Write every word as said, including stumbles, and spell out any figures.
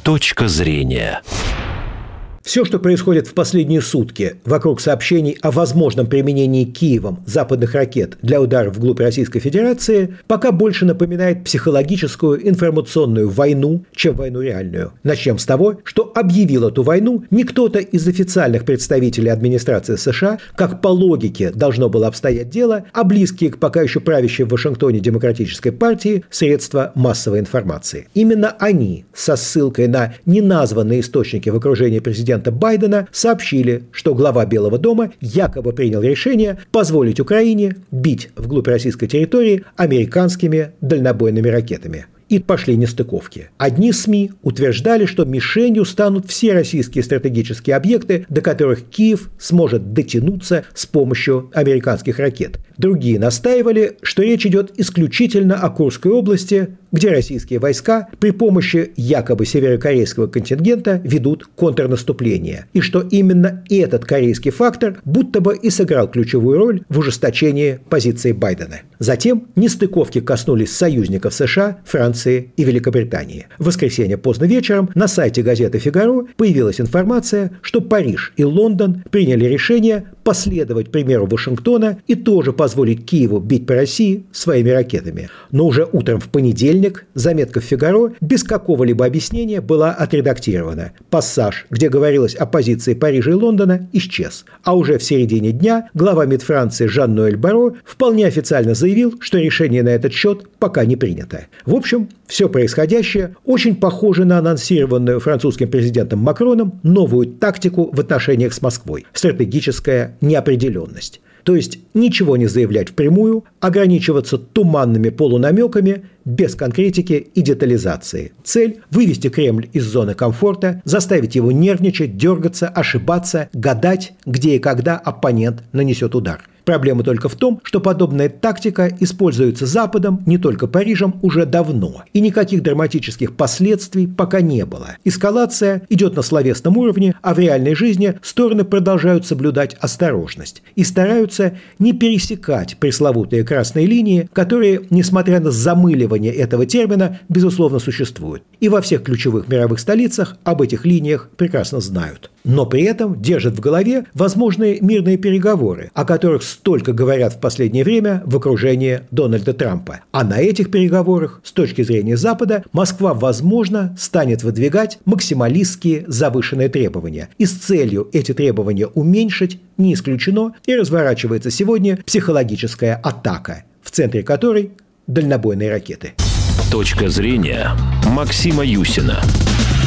Точка зрения. Все, что происходит в последние сутки вокруг сообщений о возможном применении Киевом западных ракет для ударов вглубь Российской Федерации, пока больше напоминает психологическую информационную войну, чем войну реальную. Начнем с того, что объявил эту войну не кто-то из официальных представителей администрации США, как по логике должно было обстоять дело, а близкие к пока еще правящей в Вашингтоне Демократической партии средства массовой информации. Именно они, со ссылкой на неназванные источники в окружении президента Байдена, сообщили, что глава Белого дома якобы принял решение позволить Украине бить вглубь российской территории американскими дальнобойными ракетами. И пошли нестыковки. Одни СМИ утверждали, что мишенью станут все российские стратегические объекты, до которых Киев сможет дотянуться с помощью американских ракет. Другие настаивали, что речь идет исключительно о Курской области, где российские войска при помощи якобы северокорейского контингента ведут контрнаступление, и что именно этот корейский фактор будто бы и сыграл ключевую роль в ужесточении позиции Байдена. Затем нестыковки коснулись союзников США, Франции и Великобритании. В воскресенье поздно вечером на сайте газеты «Фигаро» появилась информация, что Париж и Лондон приняли решение последовать примеру Вашингтона и тоже позволить Киеву бить по России своими ракетами. Но уже утром в понедельник заметка в «Фигаро» без какого-либо объяснения была отредактирована. Пассаж, где говорилось о позиции Парижа и Лондона, исчез. А уже в середине дня глава МИД Франции Жан-Ноэль Барро вполне официально заявил, что решение на этот счет пока не принято. В общем, все происходящее очень похоже на анонсированную французским президентом Макроном новую тактику в отношениях с Москвой – стратегическая неопределенность. То есть ничего не заявлять впрямую, ограничиваться туманными полунамеками, без конкретики и детализации. Цель – вывести Кремль из зоны комфорта, заставить его нервничать, дергаться, ошибаться, гадать, где и когда оппонент нанесет удар. Проблема только в том, что подобная тактика используется Западом, не только Парижем, уже давно. И никаких драматических последствий пока не было. Эскалация идет на словесном уровне, а в реальной жизни стороны продолжают соблюдать осторожность и стараются не пересекать пресловутые красные линии, которые, несмотря на замыливание этого термина, безусловно существуют. И во всех ключевых мировых столицах об этих линиях прекрасно знают. Но при этом держат в голове возможные мирные переговоры, о которых столько говорят в последнее время в окружении Дональда Трампа. А на этих переговорах, с точки зрения Запада, Москва, возможно, станет выдвигать максималистские завышенные требования. И с целью эти требования уменьшить не исключено и разворачивается сегодня психологическая атака, в центре которой дальнобойные ракеты. Точка зрения Максима Юсина.